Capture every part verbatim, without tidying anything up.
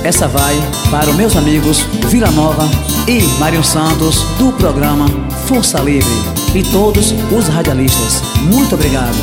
Essa vai para os meus amigos Vila Nova e Mário Santos do programa Força Livre e todos os radialistas. Muito obrigado.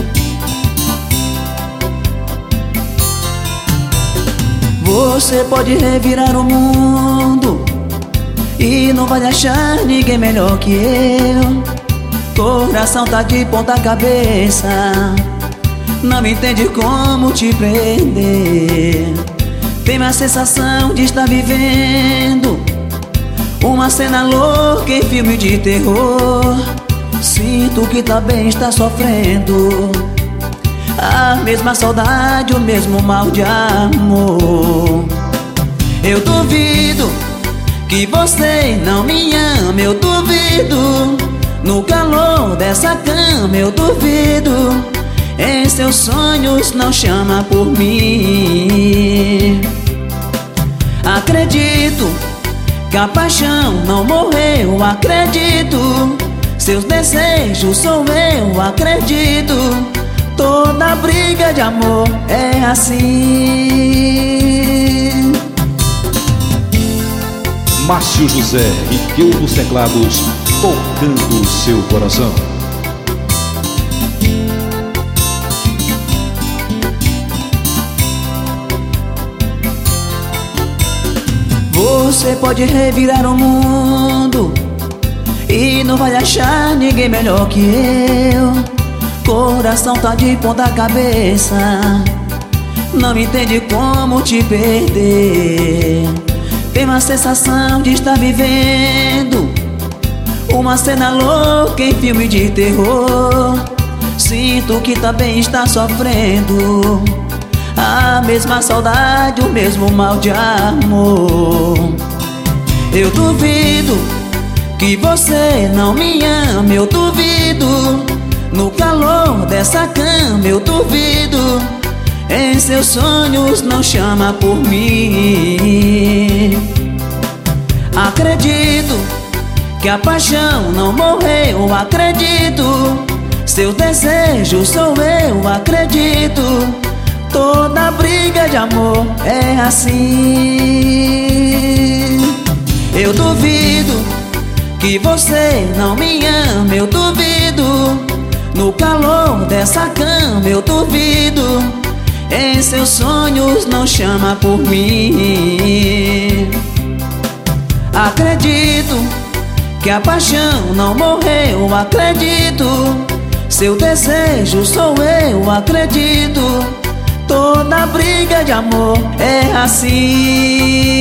Você pode revirar o mundo e não vai achar ninguém melhor que eu. Coração tá de ponta cabeça, não entende como te prender. Tem a sensação de estar vivendo uma cena louca em filme de terror. Sinto que também está sofrendo a mesma saudade, o mesmo mal de amor. Eu duvido que você não me ama, eu duvido. No calor dessa cama eu duvido. Em seus sonhos não chama por mim. Acredito que a paixão não morreu, acredito. Seus desejos sou eu, acredito. Toda briga de amor é assim. Márcio José Riqueu dos teclados, tocando o seu coração. Você pode revirar o mundo e não vai achar ninguém melhor que eu. Coração tá de ponta cabeça, não entende como te perder. Tem uma sensação de estar vivendo uma cena louca em filme de terror. Sinto que também está sofrendo a mesma saudade, o mesmo mal de amor. Eu duvido que você não me ama, eu duvido. No calor dessa cama eu duvido. Em seus sonhos não chama por mim. Acredito que a paixão não morreu, acredito. Seus desejos sou eu, acredito. Toda briga de amor é assim. Eu duvido que você não me ama, eu duvido. No calor dessa cama eu duvido. Em seus sonhos não chama por mim. Acredito que a paixão não morreu, acredito. Seu desejo sou eu, acredito. Toda briga de amor é assim.